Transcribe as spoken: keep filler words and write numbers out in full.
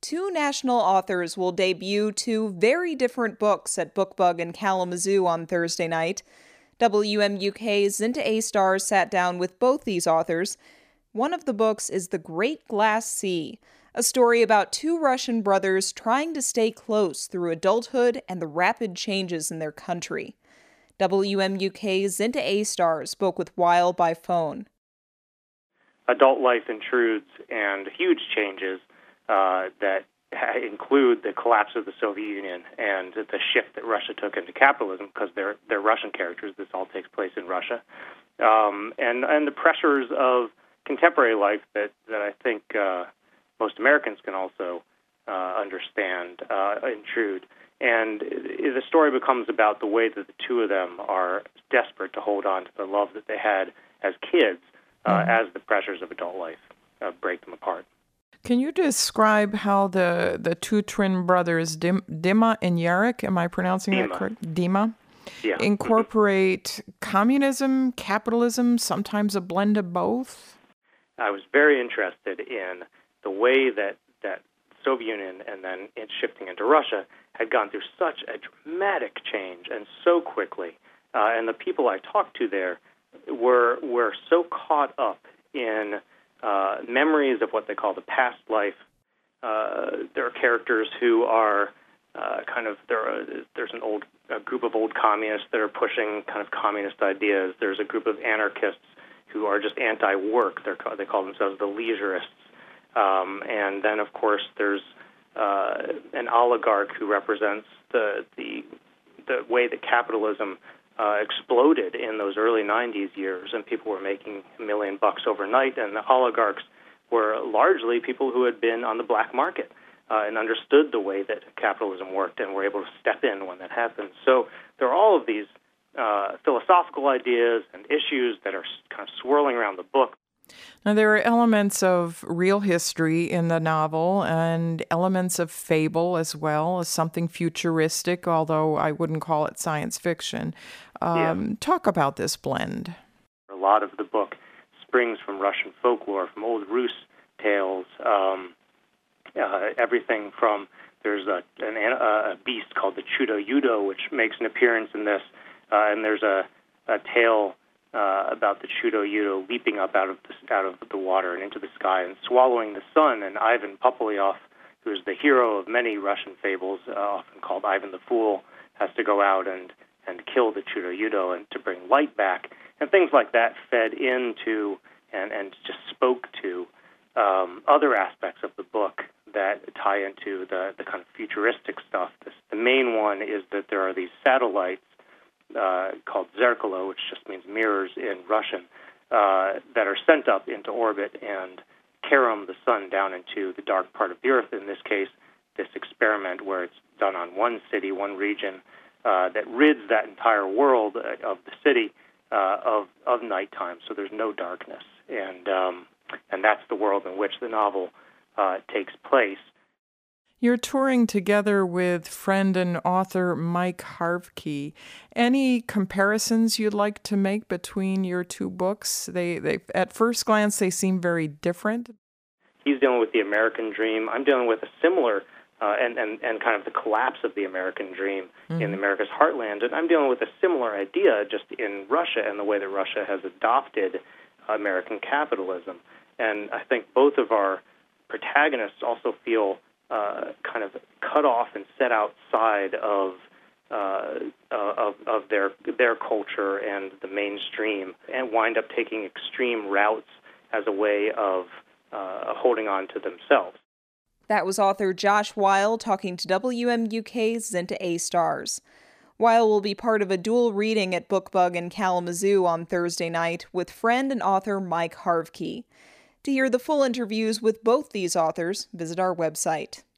two national authors will debut two very different books at Bookbug in Kalamazoo on Thursday night. W M U K's Zinta A-Stars sat down with both these authors. One of the books is The Great Glass Sea, a story about two Russian brothers trying to stay close through adulthood and the rapid changes in their country. W M U K's Zinta A-Stars spoke with Weil by phone. Adult life intrudes, and huge changes uh, that ha- include the collapse of the Soviet Union and the shift that Russia took into capitalism, because they're, they're Russian characters. This all takes place in Russia. Um, and, and the pressures of contemporary life that, that I think uh, most Americans can also uh, understand uh, intrude. And the story becomes about the way that the two of them are desperate to hold on to the love that they had as kids, uh, mm-hmm. as the pressures of adult life uh, break them apart. Can you describe how the, the two twin brothers, Dim, Dima and Yarek, am I pronouncing Dima. that correct? Dima? Yeah. Incorporate communism, capitalism, sometimes a blend of both? I was very interested in the way that, that the Soviet Union and then it shifting into Russia had gone through such a dramatic change and so quickly. Uh, and the people I talked to there were were so caught up in uh, memories of what they call the past life. Uh, there are characters who are uh, kind of, there are, there's an old a group of old communists that are pushing kind of communist ideas. There's a group of anarchists who are just anti-work. They're, they call themselves the leisurists. Um, and then, of course, there's uh, an oligarch who represents the the the way that capitalism uh, exploded in those early nineties years, and people were making a million bucks overnight, and the oligarchs were largely people who had been on the black market uh, and understood the way that capitalism worked and were able to step in when that happened. So there are all of these uh, philosophical ideas and issues that are kind of swirling around the book. Now, there are elements of real history in the novel and elements of fable as well, as something futuristic, although I wouldn't call it science fiction. Um, yeah. Talk about this blend. A lot of the book springs from Russian folklore, from old Rus tales, um, uh, everything from, there's a, an, a beast called the Chudo-Yudo, which makes an appearance in this, uh, and there's a, a tale Uh, about the Chudo-Yudo leaping up out of the, out of the water and into the sky and swallowing the sun. And Ivan Popolyov, who is the hero of many Russian fables, uh, often called Ivan the Fool, has to go out and, and kill the Chudo-Yudo and to bring light back. And things like that fed into and, and just spoke to um, other aspects of the book that tie into the, the kind of futuristic stuff. This, the main one is that there are these satellites Uh, called Zerkalo, which just means mirrors in Russian, uh, that are sent up into orbit and carom the sun down into the dark part of the earth. In this case, this experiment where it's done on one city, one region, uh, that rids that entire world of the city uh, of of nighttime, so there's no darkness. And um, and that's the world in which the novel uh, takes place. You're touring together with friend and author Mike Harvke. Any comparisons you'd like to make between your two books? They, they, at first glance, they seem very different. He's dealing with the American dream. I'm dealing with a similar uh, and, and, and kind of the collapse of the American dream mm-hmm. in America's heartland. And I'm dealing with a similar idea just in Russia and the way that Russia has adopted American capitalism. And I think both of our protagonists also feel Uh, kind of cut off and set outside of uh, uh, of, of their their culture and the mainstream, and wind up taking extreme routes as a way of uh, holding on to themselves. That was author Josh Weil talking to W M U K's Zinta A-Stars. Weil will be part of a dual reading at Bookbug in Kalamazoo on Thursday night with friend and author Mike Harvke. To hear the full interviews with both these authors, visit our website.